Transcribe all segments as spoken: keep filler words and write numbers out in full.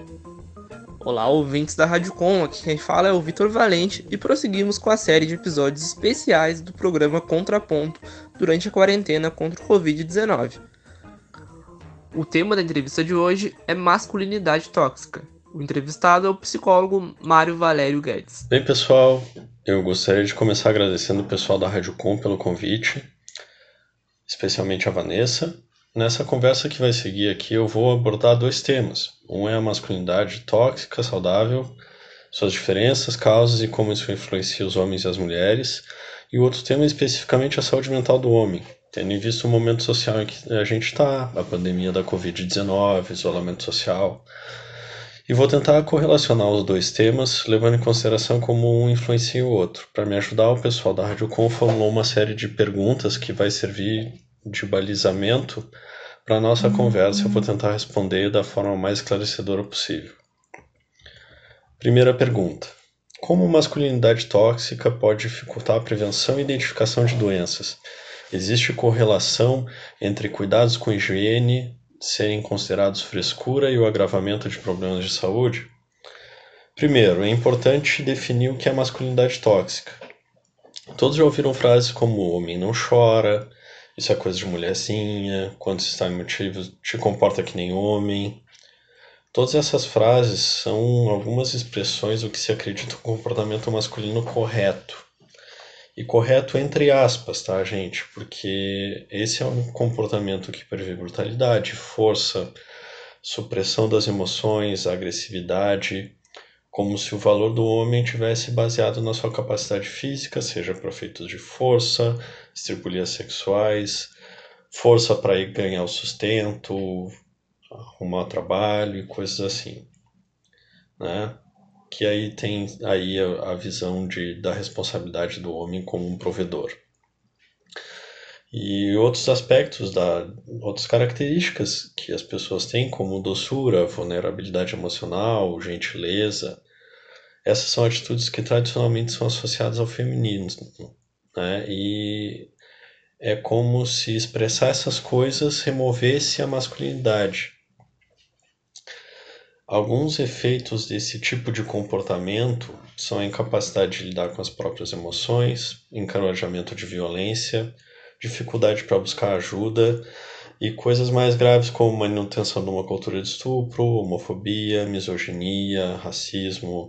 Olá, ouvintes da Rádio Com, aqui quem fala é o Vitor Valente e prosseguimos com a série de episódios especiais do programa Contraponto durante a quarentena contra o covid dezenove. O tema da entrevista de hoje é masculinidade tóxica. O entrevistado é o psicólogo Mário Valério Guedes. Bem, pessoal, eu gostaria de começar agradecendo o pessoal da Rádio Com pelo convite, especialmente a Vanessa. Nessa conversa que vai seguir aqui, eu vou abordar dois temas. Um é a masculinidade tóxica, saudável, suas diferenças, causas e como isso influencia os homens e as mulheres. E o outro tema é especificamente a saúde mental do homem, tendo em vista o momento social em que a gente está, a pandemia da covid dezenove, isolamento social. E vou tentar correlacionar os dois temas, levando em consideração como um influencia o outro. Para me ajudar, o pessoal da Rádio Com formulou uma série de perguntas que vai servir de balizamento para a nossa conversa. Eu vou tentar responder da forma mais esclarecedora possível. Primeira pergunta: como masculinidade tóxica pode dificultar a prevenção e identificação de doenças? Existe correlação entre cuidados com higiene serem considerados frescura e o agravamento de problemas de saúde? Primeiro, é importante definir o que é masculinidade tóxica. Todos já ouviram frases como "o homem não chora", "isso é coisa de mulherzinha", "quando se está emotivo, te comporta que nem homem". Todas essas frases são algumas expressões do que se acredita um comportamento masculino correto. E correto entre aspas, tá, gente? Porque esse é um comportamento que prevê brutalidade, força, supressão das emoções, agressividade, como se o valor do homem tivesse baseado na sua capacidade física, seja para feitos de força, estripulias sexuais, força para ir ganhar o sustento, arrumar trabalho e coisas assim, né? Que aí tem aí a, a visão de, da responsabilidade do homem como um provedor. E outros aspectos, da, outras características que as pessoas têm, como doçura, vulnerabilidade emocional, gentileza. Essas são atitudes que tradicionalmente são associadas ao feminino, né? E é como se expressar essas coisas removesse a masculinidade. Alguns efeitos desse tipo de comportamento são a incapacidade de lidar com as próprias emoções, encorajamento de violência, dificuldade para buscar ajuda e coisas mais graves como manutenção de uma cultura de estupro, homofobia, misoginia, racismo.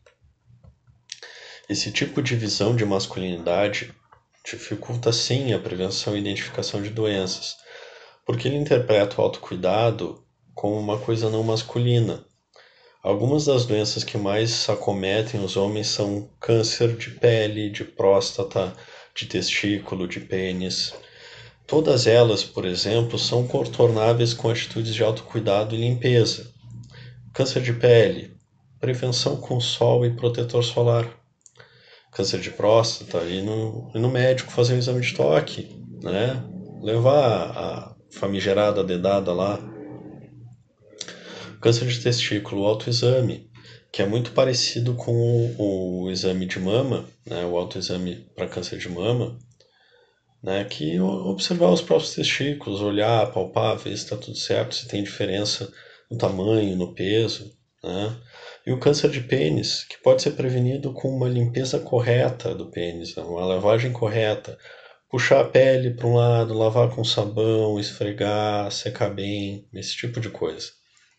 Esse tipo de visão de masculinidade dificulta sim a prevenção e identificação de doenças, porque ele interpreta o autocuidado como uma coisa não masculina. Algumas das doenças que mais acometem os homens são câncer de pele, de próstata, de testículo, de pênis. Todas elas, por exemplo, são contornáveis com atitudes de autocuidado e limpeza. Câncer de pele, prevenção com sol e protetor solar. Câncer de próstata, ir no, ir no médico fazer um exame de toque, né? Levar a famigerada dedada lá. Câncer de testículo, o autoexame, que é muito parecido com o, o exame de mama, né? O autoexame para câncer de mama, né? Que observar os próprios testículos, olhar, palpar, ver se está tudo certo, se tem diferença no tamanho, no peso, né? E o câncer de pênis, que pode ser prevenido com uma limpeza correta do pênis, né? Uma lavagem correta. Puxar a pele para um lado, lavar com sabão, esfregar, secar bem, esse tipo de coisa.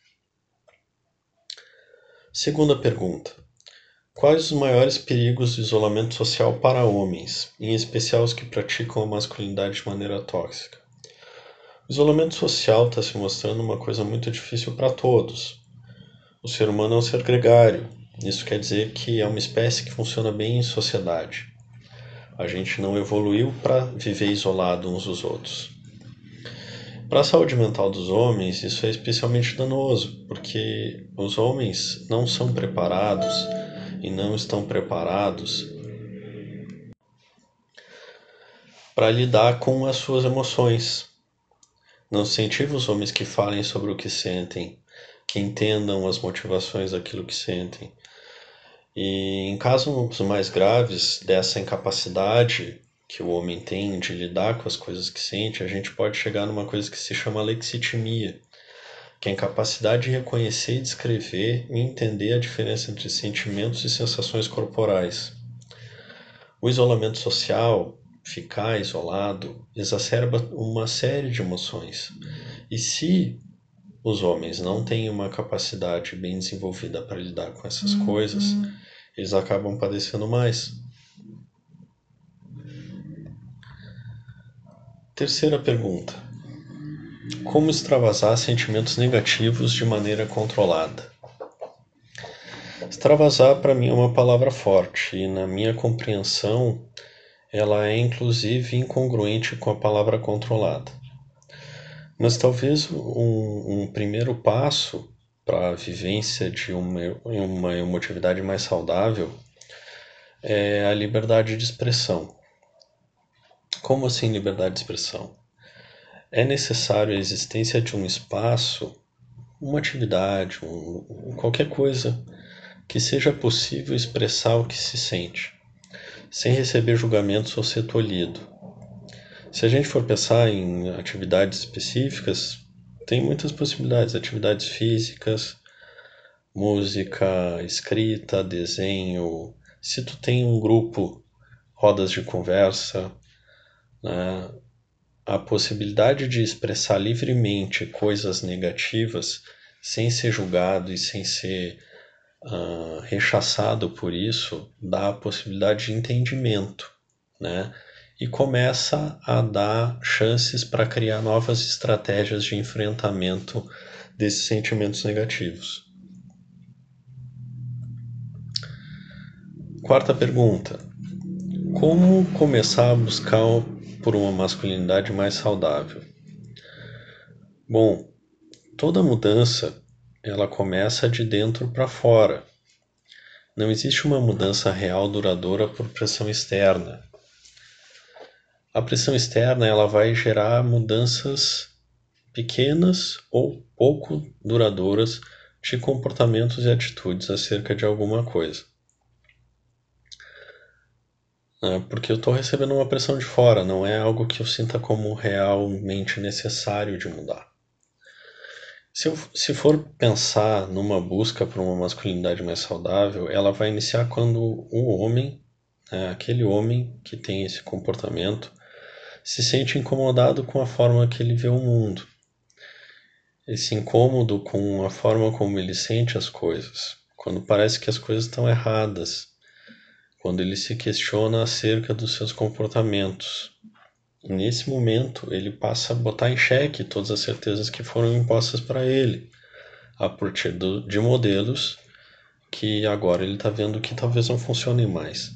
Segunda pergunta: quais os maiores perigos do isolamento social para homens, em especial os que praticam a masculinidade de maneira tóxica? O isolamento social está se mostrando uma coisa muito difícil para todos. O ser humano é um ser gregário. Isso quer dizer que é uma espécie que funciona bem em sociedade. A gente não evoluiu para viver isolado uns dos outros. Para a saúde mental dos homens, isso é especialmente danoso, porque os homens não são preparados e não estão preparados para lidar com as suas emoções. Não se incentiva os homens que falem sobre o que sentem, que entendam as motivações daquilo que sentem. E em casos mais graves dessa incapacidade que o homem tem de lidar com as coisas que sente, a gente pode chegar numa coisa que se chama lexitimia, que é a incapacidade de reconhecer e descrever e entender a diferença entre sentimentos e sensações corporais. O isolamento social, ficar isolado, exacerba uma série de emoções. E se os homens não têm uma capacidade bem desenvolvida para lidar com essas coisas, eles acabam padecendo mais. Terceira pergunta: como extravasar sentimentos negativos de maneira controlada? Extravasar para mim é uma palavra forte e na minha compreensão ela é inclusive incongruente com a palavra controlada. Mas talvez um, um primeiro passo para a vivência de uma, uma emotividade mais saudável é a liberdade de expressão. Como assim liberdade de expressão? É necessário a existência de um espaço, uma atividade, um, qualquer coisa que seja possível expressar o que se sente, sem receber julgamentos ou ser tolhido. Se a gente for pensar em atividades específicas, tem muitas possibilidades, atividades físicas, música, escrita, desenho. Se tu tem um grupo, rodas de conversa, né? A possibilidade de expressar livremente coisas negativas sem ser julgado e sem ser uh, rechaçado por isso dá a possibilidade de entendimento, né? E começa a dar chances para criar novas estratégias de enfrentamento desses sentimentos negativos. Quarta pergunta: como começar a buscar por uma masculinidade mais saudável? Bom, toda mudança ela começa de dentro para fora. Não existe uma mudança real duradoura por pressão externa. A pressão externa ela vai gerar mudanças pequenas ou pouco duradouras de comportamentos e atitudes acerca de alguma coisa. Porque eu estou recebendo uma pressão de fora, não é algo que eu sinta como realmente necessário de mudar. Se, eu, se for pensar numa busca por uma masculinidade mais saudável, ela vai iniciar quando o homem, né, aquele homem que tem esse comportamento, se sente incomodado com a forma que ele vê o mundo. Esse incômodo com a forma como ele sente as coisas. Quando parece que as coisas estão erradas. Quando ele se questiona acerca dos seus comportamentos. Nesse momento, ele passa a botar em xeque todas as certezas que foram impostas para ele, a partir do, de modelos que agora ele está vendo que talvez não funcionem mais.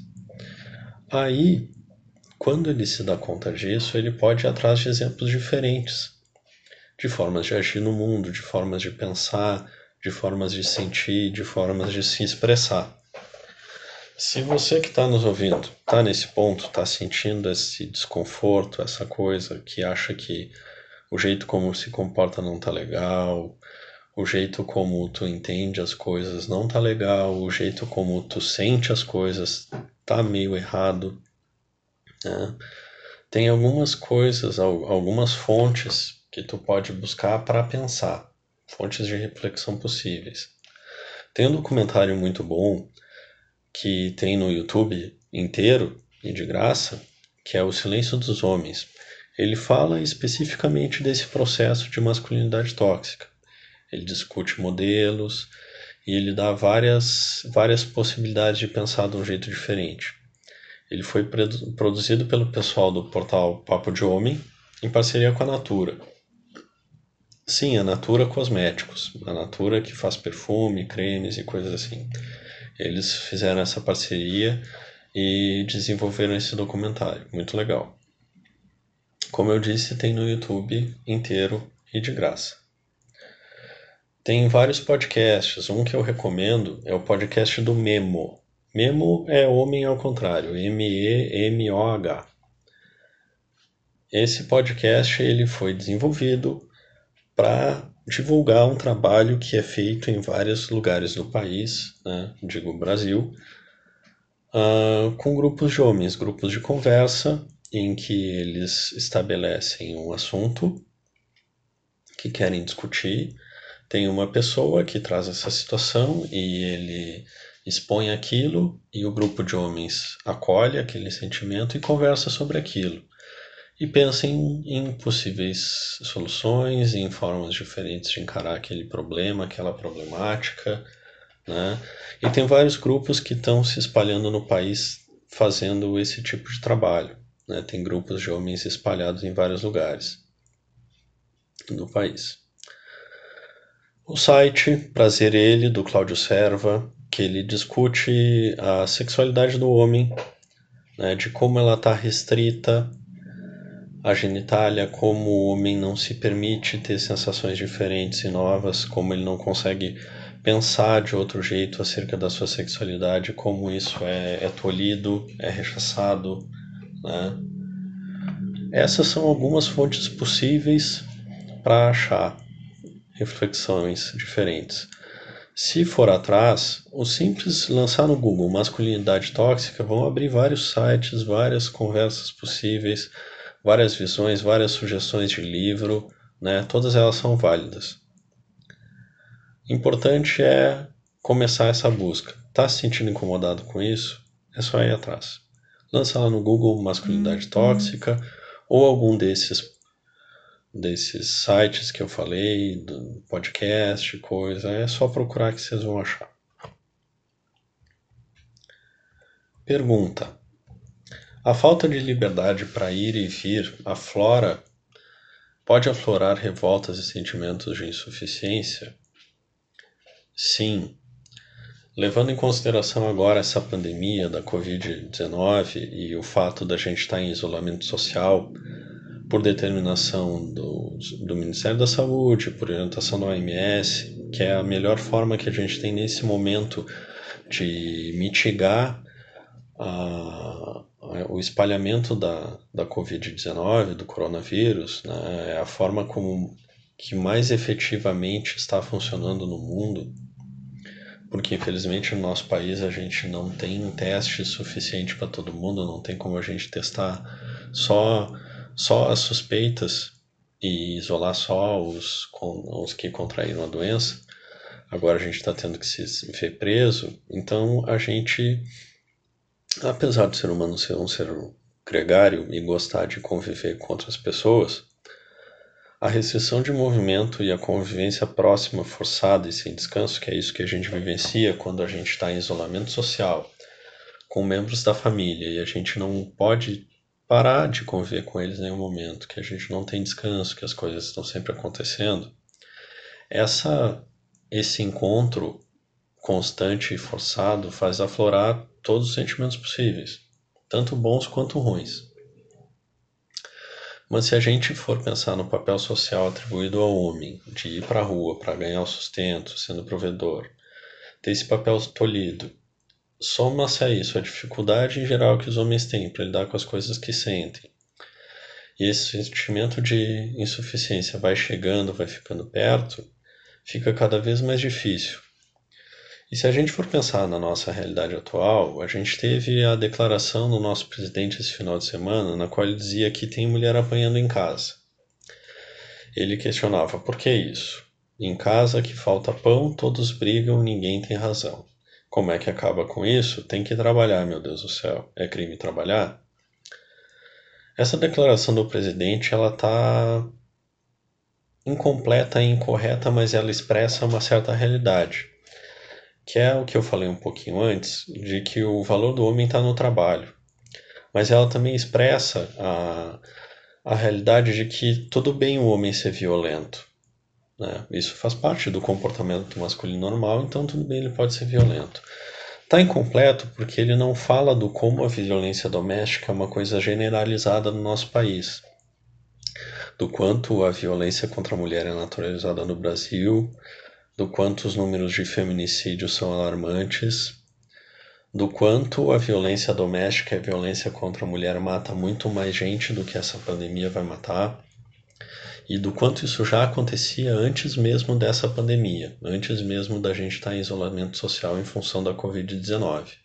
Aí, quando ele se dá conta disso, ele pode ir atrás de exemplos diferentes, de formas de agir no mundo, de formas de pensar, de formas de sentir, de formas de se expressar. Se você que está nos ouvindo está nesse ponto, está sentindo esse desconforto, essa coisa que acha que o jeito como se comporta não está legal, o jeito como tu entende as coisas não está legal, o jeito como tu sente as coisas está meio errado, né? Tem algumas coisas, algumas fontes que tu pode buscar para pensar, fontes de reflexão possíveis. Tem um documentário muito bom que tem no YouTube inteiro e de graça, que é O Silêncio dos Homens. Ele fala especificamente desse processo de masculinidade tóxica. Ele discute modelos e ele dá várias, várias possibilidades de pensar de um jeito diferente. Ele foi produzido pelo pessoal do portal Papo de Homem, em parceria com a Natura. Sim, a Natura Cosméticos. A Natura que faz perfume, cremes e coisas assim. Eles fizeram essa parceria e desenvolveram esse documentário. Muito legal. Como eu disse, tem no YouTube inteiro e de graça. Tem vários podcasts. Um que eu recomendo é o podcast do Memo. Memo é homem ao contrário, M E M O H. Esse podcast ele foi desenvolvido para divulgar um trabalho que é feito em vários lugares do país, né, digo Brasil, uh, com grupos de homens, grupos de conversa, em que eles estabelecem um assunto que querem discutir Tem uma pessoa que traz essa situação e ele expõe aquilo e o grupo de homens acolhe aquele sentimento e conversa sobre aquilo. E pensa em, em possíveis soluções, em formas diferentes de encarar aquele problema, aquela problemática, né? E tem vários grupos que estão se espalhando no país fazendo esse tipo de trabalho, né? Tem grupos de homens espalhados em vários lugares do país. O site Prazer Ele, do Cláudio Serva, que ele discute a sexualidade do homem, né, de como ela está restrita à genitália, como o homem não se permite ter sensações diferentes e novas, como ele não consegue pensar de outro jeito acerca da sua sexualidade, como isso é, é tolhido, é rechaçado, né? Essas são algumas fontes possíveis para achar reflexões diferentes. Se for atrás, o simples lançar no Google masculinidade tóxica vão abrir vários sites, várias conversas possíveis, várias visões, várias sugestões de livro, né? Todas elas são válidas. Importante é começar essa busca. Tá se sentindo incomodado com isso? É só ir atrás. Lança lá no Google masculinidade tóxica ou algum desses desses sites que eu falei, do podcast, coisa, é só procurar que vocês vão achar. Pergunta: a falta de liberdade para ir e vir aflora, pode aflorar revoltas e sentimentos de insuficiência? Sim. Levando em consideração agora essa pandemia da covid dezenove e o fato da gente estar em isolamento social por determinação do, do Ministério da Saúde, por orientação da O M S, que é a melhor forma que a gente tem nesse momento de mitigar a, a, o espalhamento da, da covid dezenove, do coronavírus, né? É a forma como que mais efetivamente está funcionando no mundo, porque infelizmente no nosso país a gente não tem teste suficiente para todo mundo, não tem como a gente testar só, só as suspeitas e isolar só os, os que contraíram a doença. Agora a gente está tendo que se ver preso, então a gente, apesar do ser humano ser um ser gregário e gostar de conviver com outras pessoas, a restrição de movimento e a convivência próxima, forçada e sem descanso, que é isso que a gente vivencia quando a gente está em isolamento social, com membros da família, e a gente não pode parar de conviver com eles em nenhum momento, que a gente não tem descanso, que as coisas estão sempre acontecendo. Essa, esse encontro constante e forçado faz aflorar todos os sentimentos possíveis, tanto bons quanto ruins. Mas se a gente for pensar no papel social atribuído ao homem, de ir para a rua para ganhar o sustento, sendo provedor, ter esse papel tolhido, soma-se a isso a dificuldade em geral que os homens têm para lidar com as coisas que sentem. E esse sentimento de insuficiência vai chegando, vai ficando perto, fica cada vez mais difícil. E se a gente for pensar na nossa realidade atual, a gente teve a declaração do nosso presidente esse final de semana, na qual ele dizia que tem mulher apanhando em casa. Ele questionava: por que isso? Em casa que falta pão, todos brigam, ninguém tem razão. Como é que acaba com isso? Tem que trabalhar, meu Deus do céu. É crime trabalhar? Essa declaração do presidente, ela está incompleta e incorreta, mas ela expressa uma certa realidade, que é o que eu falei um pouquinho antes, de que o valor do homem está no trabalho. Mas ela também expressa a, a realidade de que tudo bem o homem ser violento, né? Isso faz parte do comportamento masculino normal, então tudo bem, ele pode ser violento. Está incompleto porque ele não fala do como a violência doméstica é uma coisa generalizada no nosso país, do quanto a violência contra a mulher é naturalizada no Brasil, do quanto os números de feminicídio são alarmantes, do quanto a violência doméstica e a violência contra a mulher mata muito mais gente do que essa pandemia vai matar, e do quanto isso já acontecia antes mesmo dessa pandemia, antes mesmo da gente estar em isolamento social em função da covid dezenove.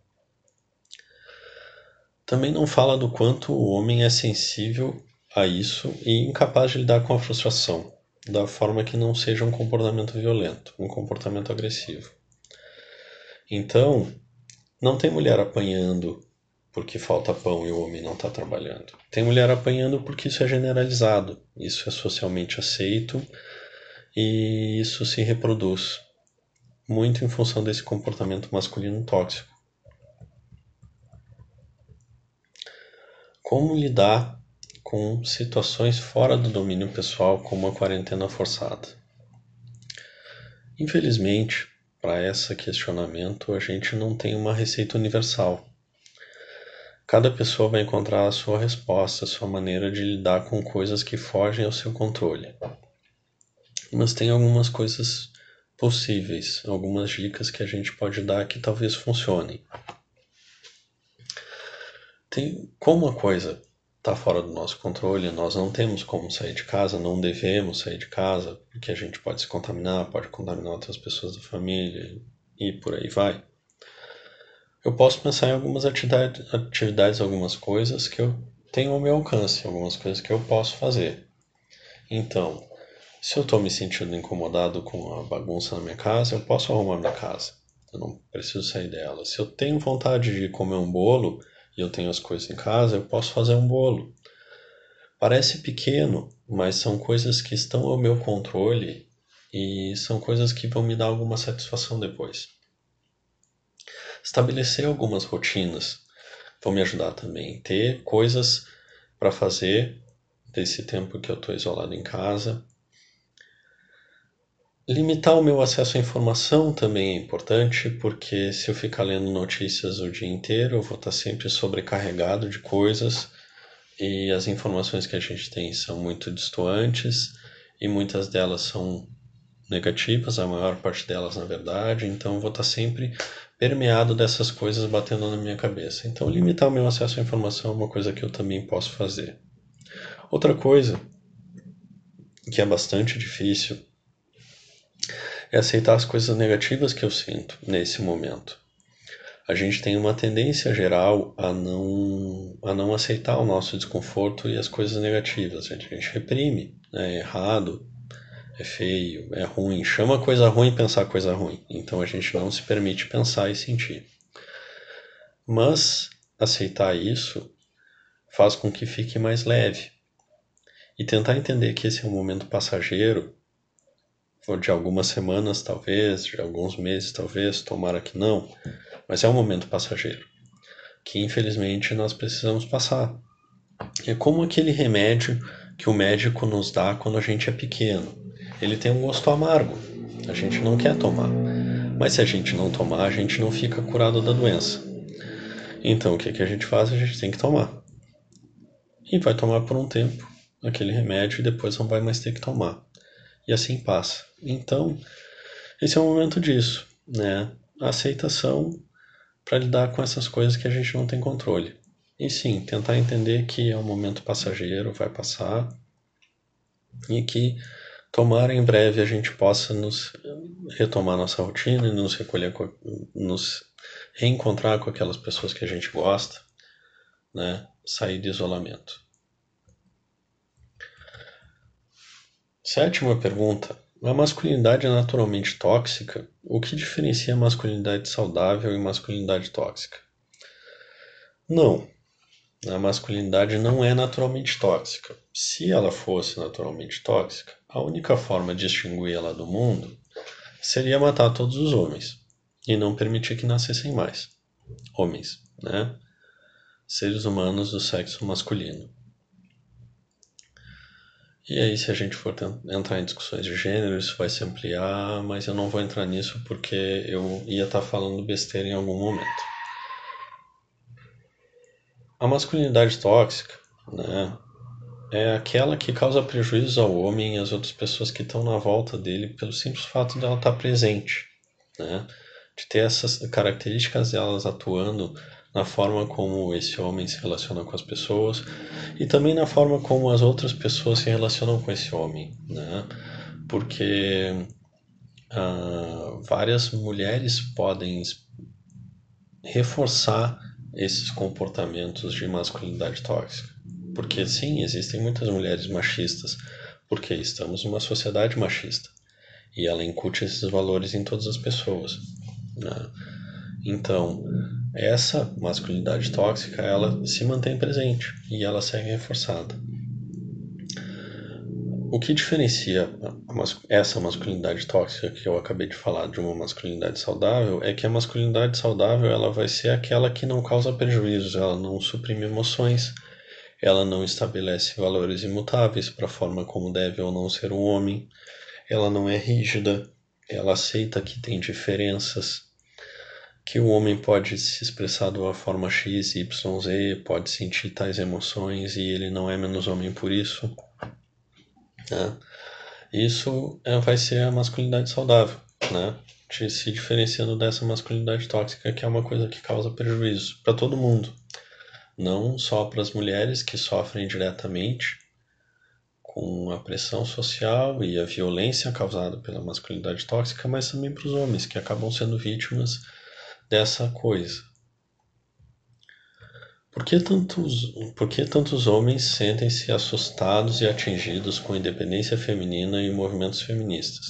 Também não fala do quanto o homem é sensível a isso e incapaz de lidar com a frustração. da forma que não seja um comportamento violento, um comportamento agressivo. Então, não tem mulher apanhando porque falta pão e o homem não está trabalhando. Tem mulher apanhando porque isso é generalizado, isso é socialmente aceito e isso se reproduz muito em função desse comportamento masculino tóxico. Como lidar com situações fora do domínio pessoal, como a quarentena forçada? Infelizmente, para esse questionamento, a gente não tem uma receita universal. Cada pessoa vai encontrar a sua resposta, a sua maneira de lidar com coisas que fogem ao seu controle. Mas tem algumas coisas possíveis, algumas dicas que a gente pode dar que talvez funcionem. Tem, como a coisa está fora do nosso controle, nós não temos como sair de casa, não devemos sair de casa, porque a gente pode se contaminar, pode contaminar outras pessoas da família e por aí vai. Eu posso pensar em algumas atividades, atividades algumas coisas que eu tenho ao meu alcance, algumas coisas que eu posso fazer. Então, se eu estou me sentindo incomodado com a bagunça na minha casa, eu posso arrumar minha casa. Eu não preciso sair dela. Se eu tenho vontade de comer um bolo e eu tenho as coisas em casa, eu posso fazer um bolo. Parece pequeno, mas são coisas que estão ao meu controle e são coisas que vão me dar alguma satisfação depois. Estabelecer algumas rotinas vão me ajudar também. Ter coisas para fazer desse tempo que eu estou isolado em casa. Limitar o meu acesso à informação também é importante, porque se eu ficar lendo notícias o dia inteiro, eu vou estar sempre sobrecarregado de coisas e as informações que a gente tem são muito distantes e muitas delas são negativas, a maior parte delas na verdade, então eu vou estar sempre permeado dessas coisas batendo na minha cabeça. Então limitar o meu acesso à informação é uma coisa que eu também posso fazer. Outra coisa que é bastante difícil é aceitar as coisas negativas que eu sinto nesse momento. A gente tem uma tendência geral a não, a não aceitar o nosso desconforto e as coisas negativas. A gente reprime, né? É errado, é feio, é ruim. Chama coisa ruim pensar coisa ruim. Então a gente não se permite pensar e sentir. Mas aceitar isso faz com que fique mais leve. E tentar entender que esse é um momento passageiro, de algumas semanas talvez, de alguns meses talvez, tomara que não, mas é um momento passageiro, que infelizmente nós precisamos passar. É como aquele remédio que o médico nos dá quando a gente é pequeno. Ele tem um gosto amargo, a gente não quer tomar, mas se a gente não tomar, a gente não fica curado da doença. Então o que, que a gente faz? A gente tem que tomar. E vai tomar por um tempo aquele remédio e depois não vai mais ter que tomar. E assim passa. Então, esse é o momento disso, né? A aceitação para lidar com essas coisas que a gente não tem controle. E sim, tentar entender que é um momento passageiro, vai passar, e que tomara em breve a gente possa nos retomar nossa rotina e nos recolher, nos reencontrar com aquelas pessoas que a gente gosta, né? Sair de isolamento. Sétima pergunta. A masculinidade é naturalmente tóxica? O que diferencia a masculinidade saudável e masculinidade tóxica? Não. A masculinidade não é naturalmente tóxica. Se ela fosse naturalmente tóxica, a única forma de extingui-la do mundo seria matar todos os homens e não permitir que nascessem mais homens, né? Seres humanos do sexo masculino. E aí, se a gente for entrar em discussões de gênero, isso vai se ampliar, mas eu não vou entrar nisso porque eu ia estar falando besteira em algum momento. A masculinidade tóxica, né, é aquela que causa prejuízo ao homem e às outras pessoas que estão na volta dele pelo simples fato dela estar presente, né, de ter essas características delas atuando na forma como esse homem se relaciona com as pessoas e também na forma como as outras pessoas se relacionam com esse homem, né? Porque ah, várias mulheres podem reforçar esses comportamentos de masculinidade tóxica. Porque sim, existem muitas mulheres machistas, porque estamos numa sociedade machista e ela incute esses valores em todas as pessoas, né? Então, essa masculinidade tóxica, ela se mantém presente e ela segue reforçada. O que diferencia essa masculinidade tóxica que eu acabei de falar de uma masculinidade saudável é que a masculinidade saudável ela vai ser aquela que não causa prejuízos, ela não suprime emoções, ela não estabelece valores imutáveis para a forma como deve ou não ser um homem, ela não é rígida, ela aceita que tem diferenças, que o homem pode se expressar de uma forma X, Y, Z, pode sentir tais emoções e ele não é menos homem por isso, né? Isso é, vai ser a masculinidade saudável, né? Se diferenciando dessa masculinidade tóxica, que é uma coisa que causa prejuízo para todo mundo, não só para as mulheres que sofrem diretamente com a pressão social e a violência causada pela masculinidade tóxica, mas também para os homens que acabam sendo vítimas dessa coisa. Por que tantos, por que tantos homens sentem-se assustados e atingidos com a independência feminina e movimentos feministas?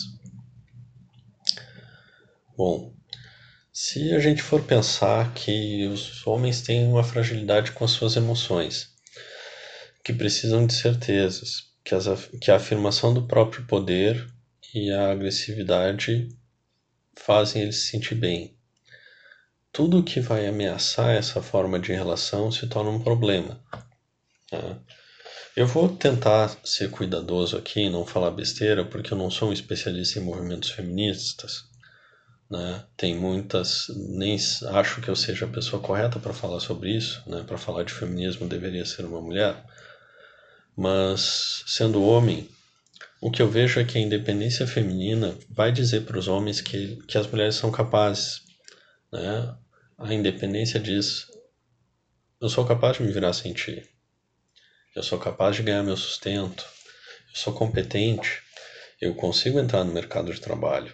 Bom, se a gente for pensar que os homens têm uma fragilidade com as suas emoções, que precisam de certezas, que, as, que a afirmação do próprio poder e a agressividade fazem eles se sentir bem. Tudo que vai ameaçar essa forma de relação se torna um problema. Né? Eu vou tentar ser cuidadoso aqui e não falar besteira, porque eu não sou um especialista em movimentos feministas. Né? Tem muitas, nem acho que eu seja a pessoa correta para falar sobre isso, né? Para falar de feminismo deveria ser uma mulher, mas sendo homem, o que eu vejo é que a independência feminina vai dizer para os homens que, que as mulheres são capazes, né? A independência diz: eu sou capaz de me virar sem ti, eu sou capaz de ganhar meu sustento, eu sou competente, eu consigo entrar no mercado de trabalho.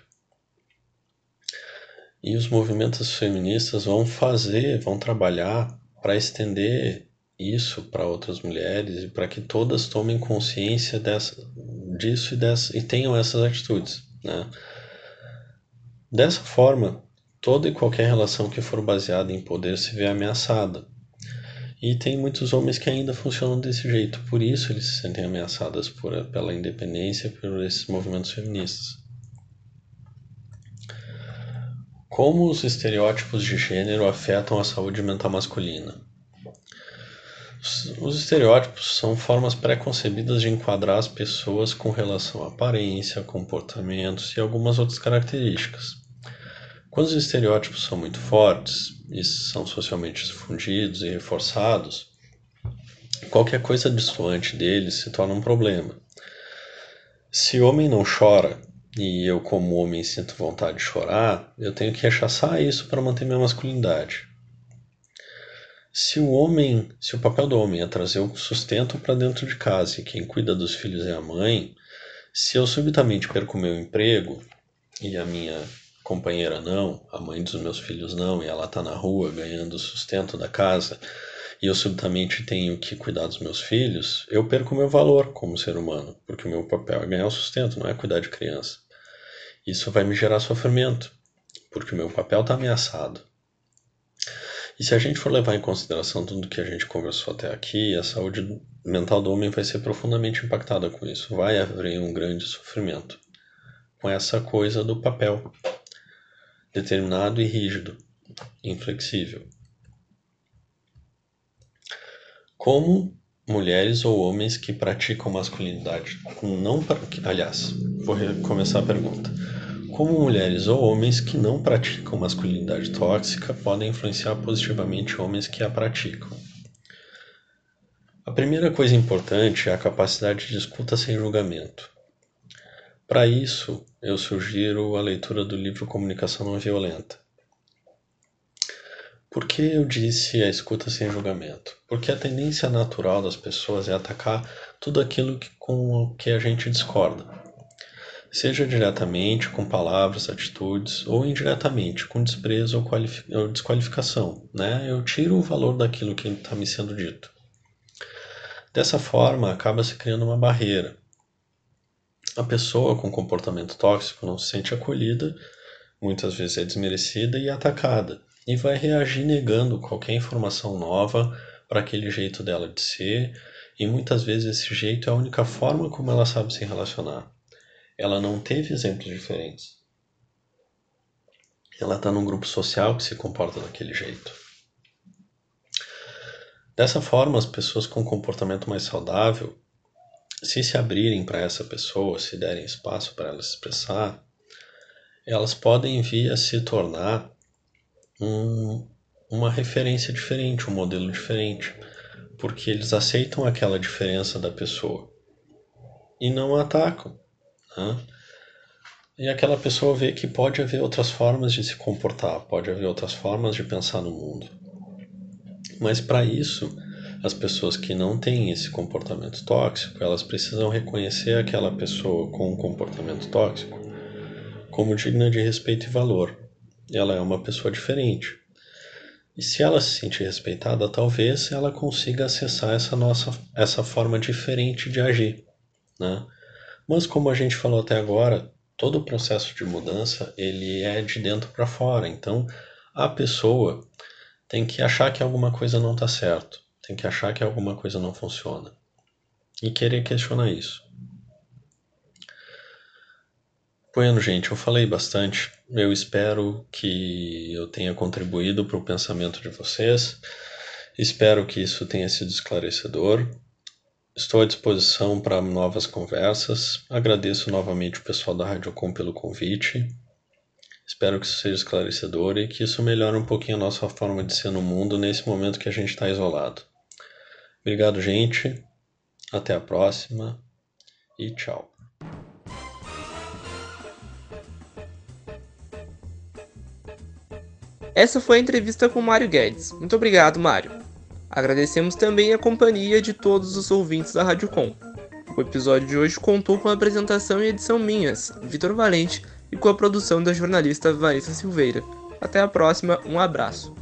E os movimentos feministas vão fazer, vão trabalhar para estender isso para outras mulheres e para que todas tomem consciência dessa, disso e, dessa, e tenham essas atitudes. Né? Dessa forma, toda e qualquer relação que for baseada em poder se vê ameaçada. E tem muitos homens que ainda funcionam desse jeito, por isso eles se sentem ameaçados por, pela independência e por esses movimentos feministas. Como os estereótipos de gênero afetam a saúde mental masculina? Os estereótipos são formas pré-concebidas de enquadrar as pessoas com relação à aparência, comportamentos e algumas outras características. Quando os estereótipos são muito fortes e são socialmente difundidos e reforçados, qualquer coisa distoante deles se torna um problema. Se homem não chora e eu como homem sinto vontade de chorar, eu tenho que rechaçar isso para manter minha masculinidade. Se o homem, se o papel do homem é trazer o sustento para dentro de casa e quem cuida dos filhos é a mãe, se eu subitamente perco meu emprego e a minha companheira não, a mãe dos meus filhos não, e ela está na rua ganhando o sustento da casa, e eu subitamente tenho que cuidar dos meus filhos, eu perco meu valor como ser humano, porque o meu papel é ganhar o sustento, não é cuidar de criança. Isso vai me gerar sofrimento, porque o meu papel está ameaçado. E se a gente for levar em consideração tudo que a gente conversou até aqui, a saúde mental do homem vai ser profundamente impactada com isso. Vai haver um grande sofrimento com essa coisa do papel determinado e rígido, inflexível. Como mulheres ou homens que praticam masculinidade não, aliás, vou começar a pergunta. Como mulheres ou homens que não praticam masculinidade tóxica podem influenciar positivamente homens que a praticam? A primeira coisa importante é a capacidade de escuta sem julgamento. Para isso, eu sugiro a leitura do livro Comunicação Não Violenta. Por que eu disse a escuta sem julgamento? Porque a tendência natural das pessoas é atacar tudo aquilo que, com o que a gente discorda. Seja diretamente, com palavras, atitudes, ou indiretamente, com desprezo ou, ou desqualificação. Né? Eu tiro o valor daquilo que está me sendo dito. Dessa forma, acaba se criando uma barreira. a pessoa com comportamento tóxico não se sente acolhida, muitas vezes é desmerecida e atacada, e vai reagir negando qualquer informação nova para aquele jeito dela de ser, e muitas vezes esse jeito é a única forma como ela sabe se relacionar. Ela não teve exemplos diferentes. Ela está num grupo social que se comporta daquele jeito. Dessa forma, as pessoas com comportamento mais saudável, se se abrirem para essa pessoa, se derem espaço para ela se expressar, elas podem vir a se tornar um, uma referência diferente, um modelo diferente, porque eles aceitam aquela diferença da pessoa e não a atacam, né? E aquela pessoa vê que pode haver outras formas de se comportar, pode haver outras formas de pensar no mundo. Mas para isso, as pessoas que não têm esse comportamento tóxico, elas precisam reconhecer aquela pessoa com um comportamento tóxico como digna de respeito e valor. Ela é uma pessoa diferente. E se ela se sentir respeitada, talvez ela consiga acessar essa nossa essa forma diferente de agir, né? Mas como a gente falou até agora, todo o processo de mudança ele é de dentro para fora. Então a pessoa tem que achar que alguma coisa não está certo, tem que achar que alguma coisa não funciona e querer questionar isso. Bueno, gente, eu falei bastante. Eu espero que eu tenha contribuído para o pensamento de vocês. Espero que isso tenha sido esclarecedor. Estou à disposição para novas conversas. Agradeço novamente o pessoal da Radiocom pelo convite. Espero que isso seja esclarecedor e que isso melhore um pouquinho a nossa forma de ser no mundo nesse momento que a gente está isolado. Obrigado, gente. Até a próxima e tchau. Essa foi a entrevista com Mário Guedes. Muito obrigado, Mário. Agradecemos também a companhia de todos os ouvintes da Radiocom. O episódio de hoje contou com a apresentação e edição minhas, Vitor Valente, e com a produção da jornalista Vanessa Silveira. Até a próxima, um abraço.